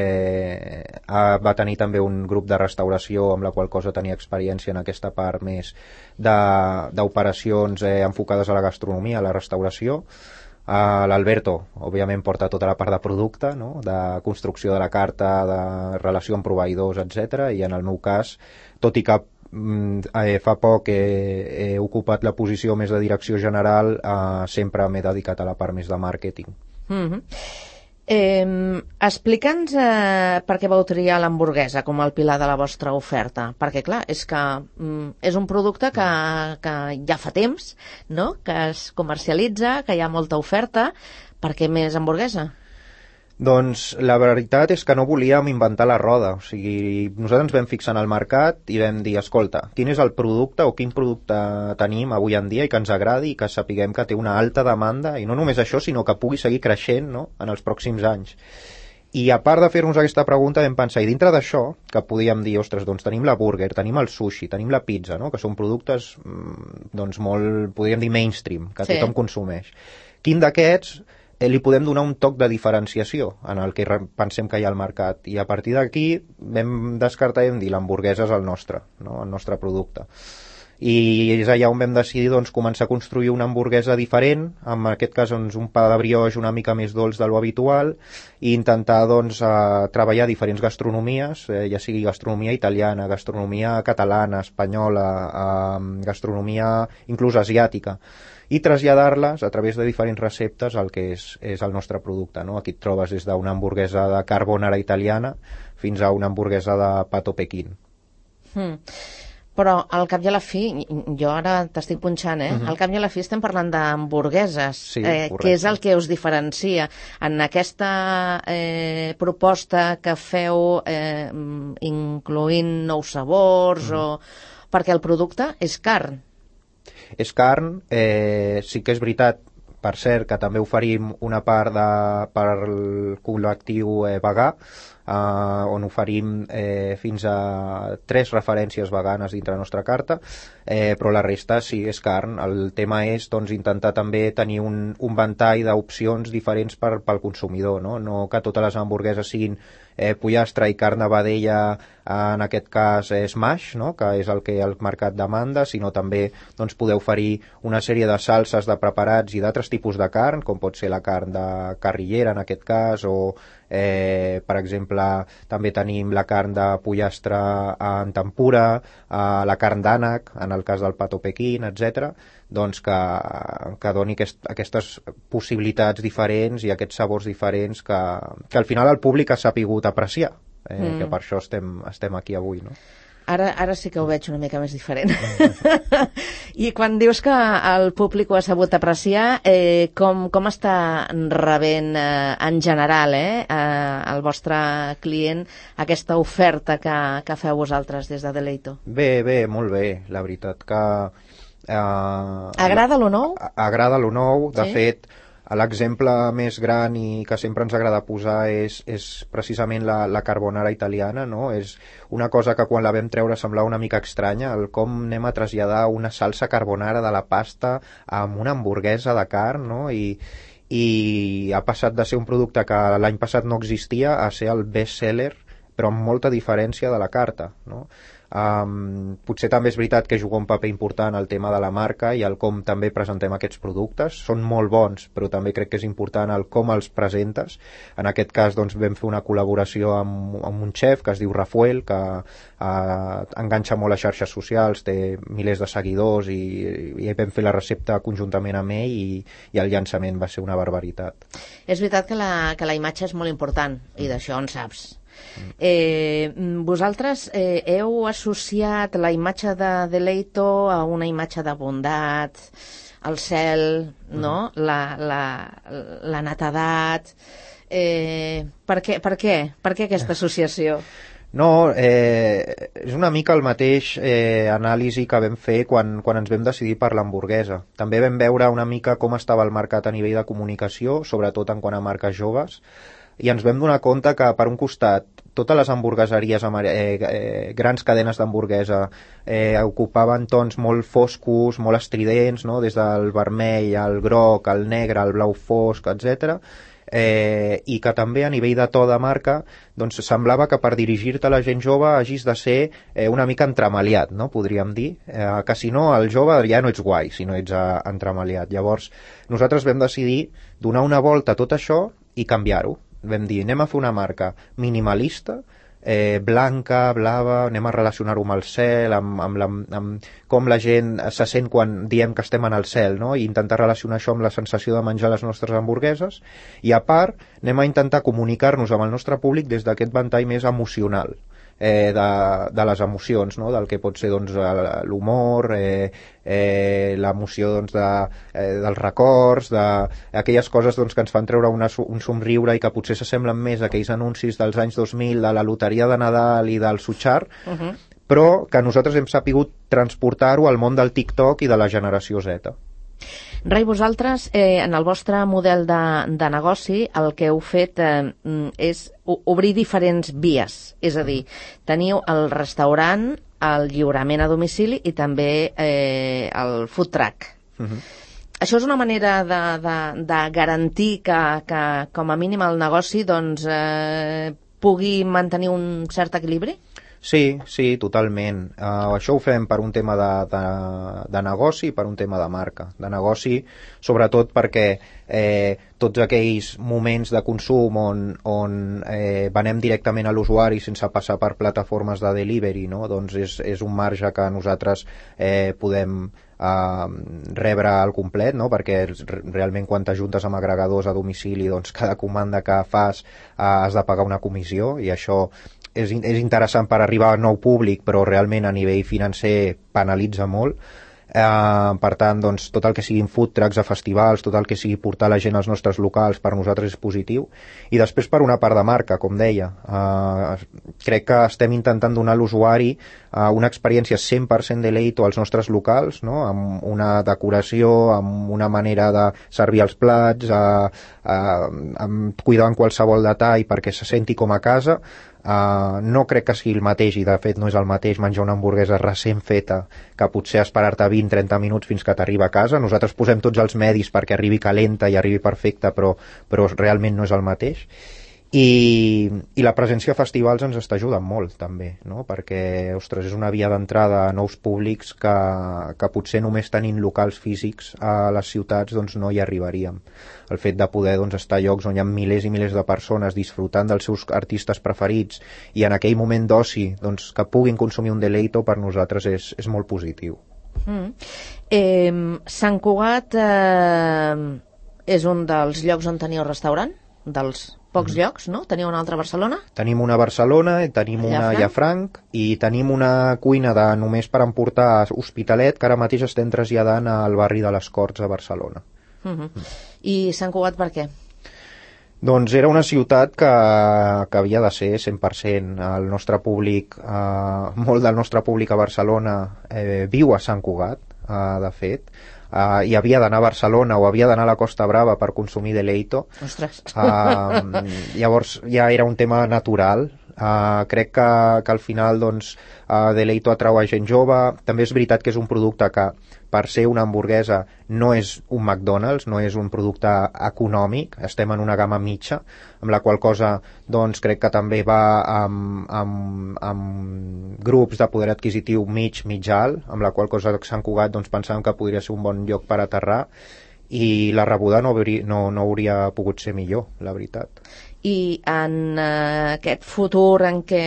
eh, va tenir també un grup de restauració amb la qual cosa tenia experiència en aquesta part més d'operacions eh, enfocades a la gastronomia, a la restauració. Uh, L'Alberto, òbviament, porta tota la part de producte, no?, de construcció de la carta, de relació amb proveïdors, etcètera. I en el meu cas, tot i que eh, fa poc he, he ocupat la posició més de direcció general, eh, sempre m'he dedicat a la part més de màrqueting. Mm-hmm. eh, Explica'ns eh, per què vau triar l'hamburguesa com el pilar de la vostra oferta, perquè clar, és que mm, és un producte que, que ja fa temps, no?, que es comercialitza, que hi ha molta oferta. Per què més hamburguesa? Doncs la veritat és que no volíem inventar la roda, o sigui, nosaltres ens vam fixar en el mercat i vam dir, escolta, quin és el producte o quin producte tenim avui en dia i que ens agradi i que sapiguem que té una alta demanda, i no només això, sinó que pugui seguir creixent, no?, en els pròxims anys. I a part de fer-nos aquesta pregunta vam pensar, i dintre d'això, que podíem dir, ostres, doncs tenim la burger, tenim el sushi, tenim la pizza, no?, que són productes doncs molt, podríem dir, mainstream, que sí. Tothom consumeix. Quin d'aquests li podem donar un toc de diferenciació en el que pensem que hi ha al mercat, i a partir d'aquí vam descartar i vam dir l'hamburguesa és el nostre, no?, el nostre producte. I és allà on vam decidir doncs, començar a construir una hamburguesa diferent, en aquest cas doncs, un pa de brioix una mica més dolç de lo habitual, i intentar doncs, eh, treballar diferents gastronomies, eh, ja sigui gastronomia italiana, gastronomia catalana, espanyola, eh, gastronomia inclús asiàtica, i traslladar-les a través de diferents receptes al que és, és el nostre producte, no? Aquí et trobes des d'una hamburguesa de carbonara italiana fins a una hamburguesa de pato pequín. Hmm. Però al cap i a la fi, jo ara t'estic punxant, eh? Uh-huh. Al cap i a la fi estem parlant d'hamburgueses, sí, eh, que és el que us diferencia en aquesta eh, proposta que feu eh, incloent nous sabors, uh-huh. o... perquè el producte és carn. És carn, eh, sí que és veritat, per cert, que també oferim una part de, per al col·lectiu eh, vegà, eh, on oferim eh, fins a tres referències veganes dintre la nostra carta, eh, però la resta sí és carn. El tema és doncs, intentar també tenir un, un ventall d'opcions diferents per, pel consumidor, no? No que totes les hamburgueses siguin eh, pollastre i carn de vedella, en aquest cas eh, smash, no?, que és el que el mercat demanda, sinó també doncs, poder oferir una sèrie de salses, de preparats i d'altres tipus de carn, com pot ser la carn de carrillera en aquest cas, o eh, per exemple també tenim la carn de pollastre en tempura, eh, la carn d'ànec en el cas del pato pequín, etcètera, doncs que, que doni aquest, aquestes possibilitats diferents i aquests sabors diferents que, que al final el públic ha sapigut apreciar. eh, Mm. que per això estem, estem aquí avui, no? Ara, ara sí que ho veig una mica més diferent. I quan dius que el públic ho ha sabut apreciar, eh, com, com està rebent eh, en general eh, eh, el vostre client aquesta oferta que, que feu vosaltres des de Deleito? Bé, bé, molt bé, la veritat que... Eh, Agrada lo nou? Agrada lo nou, de Sí? fet, l'exemple més gran i que sempre ens agrada posar és, és precisament la, la carbonara italiana, no? És una cosa que quan la vam treure semblava una mica estranya, el com anem a traslladar una salsa carbonara de la pasta amb una hamburguesa de carn, no? I, i ha passat de ser un producte que l'any passat no existia a ser el best-seller, però amb molta diferència de la carta, no? Um, potser també és veritat que juga un paper important el tema de la marca i el com també presentem aquests productes. Són molt bons, però també crec que és important el com els presentes. En aquest cas doncs, vam fer una col·laboració amb, amb un xef que es diu Rafael, que uh, enganxa molt a xarxes socials, té milers de seguidors i, i vam fer la recepta conjuntament amb ell i, i el llançament va ser una barbaritat. És veritat que la, que la imatge és molt important, i d'això en saps. Eh, vosaltres eh, heu associat la imatge de Deleito a una imatge de bondat, el cel, no? La, la, la netedat. Eh, per què, per què? Per què aquesta associació? No, eh, és una mica el mateix eh, anàlisi que vam fer quan, quan ens vam decidir per l'hamburguesa. També vam veure una mica com estava el mercat a nivell de comunicació, sobretot en quant a marques joves, i ens vam donar compte que, per un costat, totes les hamburgueseries, eh, eh, grans cadenes d'hamburguesa, eh, ocupaven tons molt foscos, molt estridents, no? Des del vermell, al groc, al negre, al blau fosc, etcètera. Eh, i que també a nivell de to de marca doncs semblava que per dirigir-te a la gent jove hagis de ser eh, una mica entremaliat, no? Podríem dir, eh, que si no el jove ja no ets guai si no ets eh, entremaliat. Llavors nosaltres vam decidir donar una volta a tot això i canviar-ho. Vam dir, anem a fer una marca minimalista, eh, blanca, blava, anem a relacionar-ho amb el cel, amb, amb, la, amb com la gent se sent quan diem que estem en el cel, no? I intentar relacionar això amb la sensació de menjar les nostres hamburgueses, i a part anem a intentar comunicar-nos amb el nostre públic des d'aquest ventall més emocional, eh, de, de les emocions, no? Del que pot ser doncs, l'humor, eh, eh, l'emoció doncs, de, eh, dels records, d'aquelles coses doncs, que ens fan treure una, un somriure i que potser s'assemblen més a aquells anuncis dels anys dos mil de la loteria de Nadal i del Sutxar, uh-huh. però que nosaltres hem sapigut transportar-ho al món del TikTok i de la generació Z. Rai, vosaltres, eh, en el vostre model de, de negoci, el que heu fet eh, és obrir diferents vies. És a dir, teniu el restaurant, el lliurament a domicili i també eh, el food truck. Uh-huh. Això és una manera de, de, de garantir que, que, com a mínim, el negoci doncs, eh, pugui mantenir un cert equilibri? Sí, sí, totalment. Uh, això ho fem per un tema de, de, de negoci i per un tema de marca. De negoci, sobretot perquè eh, tots aquells moments de consum on, on eh, venem directament a l'usuari sense passar per plataformes de delivery, no? Doncs és, és un marge que nosaltres eh, podem Uh, rebre al complet, no? Perquè realment quan t'ajuntes amb agregadors a domicili, doncs cada comanda que fas uh, has de pagar una comissió, i això és, és interessant per arribar a nou públic, però realment a nivell financer penalitza molt. Uh, per tant, doncs, tot el que siguin food trucks a festivals, tot el que sigui portar la gent als nostres locals, per nosaltres és positiu. I després per una part de marca, com deia, uh, crec que estem intentant donar a l'usuari uh, una experiència cent per cent Deleito als nostres locals, no? Amb una decoració, amb una manera de servir els plats, uh, uh, amb cuidar en qualsevol detall perquè se senti com a casa. Uh, no crec que sigui el mateix, i de fet no és el mateix menjar una hamburguesa recent feta que potser esperar-te vint a trenta minuts fins que t'arriba a casa. Nosaltres posem tots els medis perquè arribi calenta i arribi perfecta, però, però realment no és el mateix. I, i la presència a festivals ens està ajudant molt també, no? Perquè, ostres, és una via d'entrada a nous públics que, que potser només tenint locals físics a les ciutats doncs no hi arribaríem. El fet de poder doncs, estar a llocs on hi ha milers i milers de persones disfrutant dels seus artistes preferits i en aquell moment d'oci doncs, que puguin consumir un Deleito, per nosaltres és, és molt positiu. Mm. Eh, Sant Cugat eh, és un dels llocs on teniu restaurant? Dels pocs llocs, no? Teniu una altra a Barcelona? Tenim una a Barcelona, tenim una a Llafranc i tenim una cuina de només per emportar a Hospitalet, que ara mateix estem traslladant al barri de les Corts a Barcelona. Uh-huh. I Sant Cugat per què? Doncs era una ciutat que, que havia de ser cent per cent. El nostre públic, eh, molt del nostre públic a Barcelona eh, viu a Sant Cugat, eh, de fet, Uh, i havia d'anar a Barcelona o havia d'anar a la Costa Brava per consumir Deleito. Ostres. Uh, llavors ja era un tema natural. Uh, crec que, que al final doncs, uh, Deleito atrau a gent jove. També és veritat que és un producte que per ser una hamburguesa no és un McDonald's, no és un producte econòmic, estem en una gamma mitja, amb la qual cosa doncs, crec que també va amb, amb, amb grups de poder adquisitiu mig, mig alt, amb la qual cosa Sant Cugat doncs, pensàvem que podria ser un bon lloc per aterrar i la rebuda no, hauria, no, no hauria pogut ser millor, la veritat. I en uh, aquest futur en què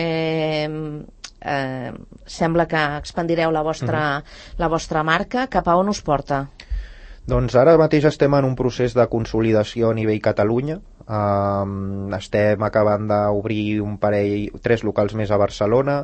eh, sembla que expandireu la vostra, mm-hmm. la vostra marca, cap a on us porta? Doncs ara mateix estem en un procés de consolidació a nivell Catalunya. Um, estem acabant d'obrir un parell, tres locals més a Barcelona.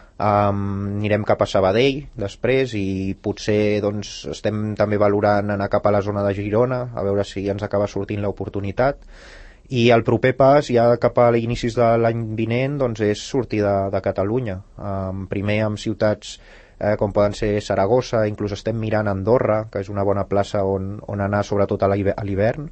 Um, anirem cap a Sabadell després i potser doncs, estem també valorant anar cap a la zona de Girona a veure si ens acaba sortint l'oportunitat. I el proper pas, ja cap a l'inicis de l'any vinent, doncs és sortir de, de Catalunya. Um, primer amb ciutats eh, com poden ser Saragossa, inclús estem mirant Andorra, que és una bona plaça on, on anar sobretot a l'hivern.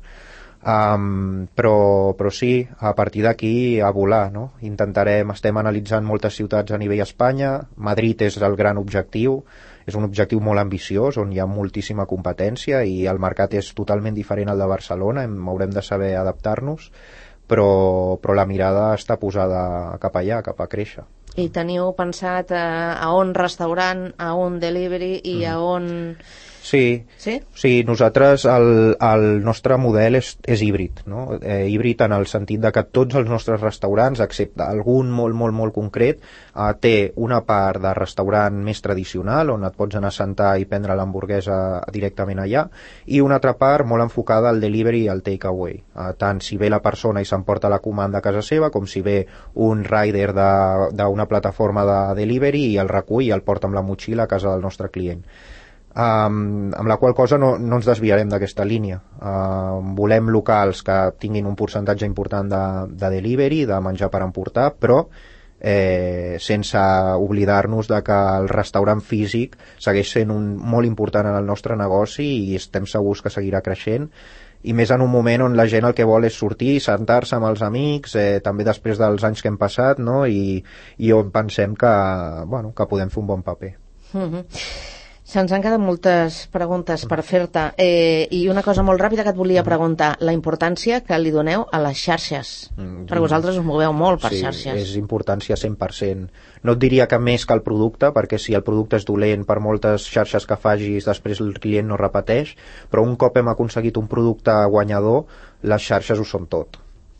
Um, però, però sí, a partir d'aquí a volar, no? Intentarem, estem analitzant moltes ciutats a nivell Espanya, Madrid és el gran objectiu, és un objectiu molt ambiciós on hi ha moltíssima competència i el mercat és totalment diferent al de Barcelona, hem, haurem de saber adaptar-nos, però, però la mirada està posada cap allà, cap a créixer. I teniu pensat eh, a on restaurant, a on delivery i mm. a on... Sí, sí? sí, nosaltres el, el nostre model és, és híbrid, no? Eh, híbrid en el sentit de que tots els nostres restaurants, excepte algun molt, molt, molt concret, eh, té una part de restaurant més tradicional, on et pots anar a sentar i prendre l'hamburguesa directament allà, i una altra part molt enfocada al delivery i al takeaway. Eh, tant si ve la persona i s'emporta la comanda a casa seva, com si ve un rider d'una plataforma de delivery i el recull i el porta amb la motxilla a casa del nostre client. Um, amb la qual cosa no, no ens desviarem d'aquesta línia. Uh, volem locals que tinguin un percentatge important de, de delivery, de menjar per emportar, però eh, sense oblidar-nos de que el restaurant físic segueix sent un, molt important en el nostre negoci i estem segurs que seguirà creixent, i més en un moment on la gent el que vol és sortir, sentar-se amb els amics, eh, també després dels anys que hem passat, no? I, i on pensem que, bueno, que podem fer un bon paper. Mm-hmm. Se'ns han quedat moltes preguntes per fer-te eh, i una cosa molt ràpida que et volia preguntar, la importància que li doneu a les xarxes, mm, perquè vosaltres us moveu molt per sí, xarxes. És importància cent per cent. No et diria que més que el producte, perquè si el producte és dolent, per moltes xarxes que facis després el client no repeteix, però un cop hem aconseguit un producte guanyador, les xarxes ho són tot.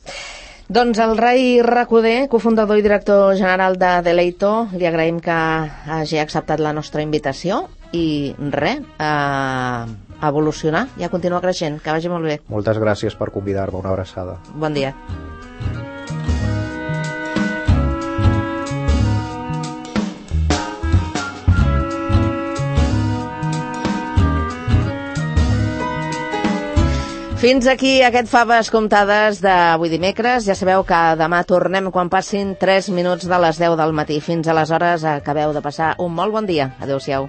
Doncs el Rai Recoder, cofundador i director general de Deleito, li agraïm que hagi acceptat la nostra invitació i res, a evolucionar i a continuar creixent. Que vagi molt bé. Moltes gràcies per convidar-me, una abraçada. Bon dia. Fins aquí aquest Faves Comptades d'avui dimecres. Ja sabeu que demà tornem quan passin tres minuts de les deu del matí. Fins aleshores acabeu de passar un molt bon dia. Adéu-siau.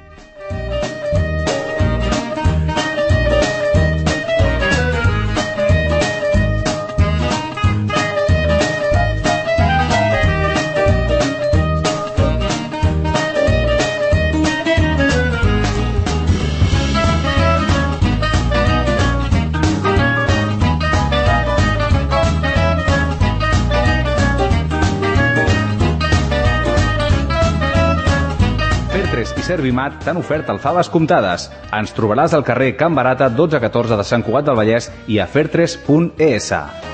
Servimat t'han ofert el Faves Comptades. Ens trobaràs al carrer Can Barata dotze catorze de Sant Cugat del Vallès i a fertres punt es.